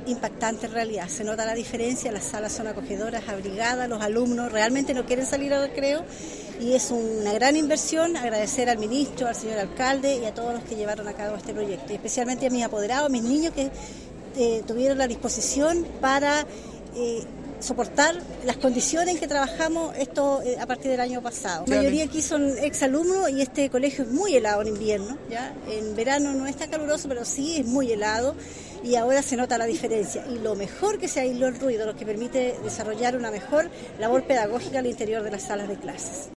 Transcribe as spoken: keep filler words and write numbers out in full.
impactante en realidad. Se nota la diferencia, las salas son acogedoras, abrigadas, los alumnos realmente no quieren salir al recreo y es una gran inversión. Agradecer al ministro, al señor alcalde y a todos los que llevaron a cabo este proyecto, y especialmente a mis apoderados, a mis niños que eh, tuvieron la disposición para eh, soportar las condiciones en que trabajamos esto eh, a partir del año pasado. La mayoría aquí son exalumnos y este colegio es muy helado en invierno, ¿ya? En verano no es tan caluroso, pero sí es muy helado y ahora se nota la diferencia. Y lo mejor que se aisló el ruido, lo que permite desarrollar una mejor labor pedagógica al interior de las salas de clases.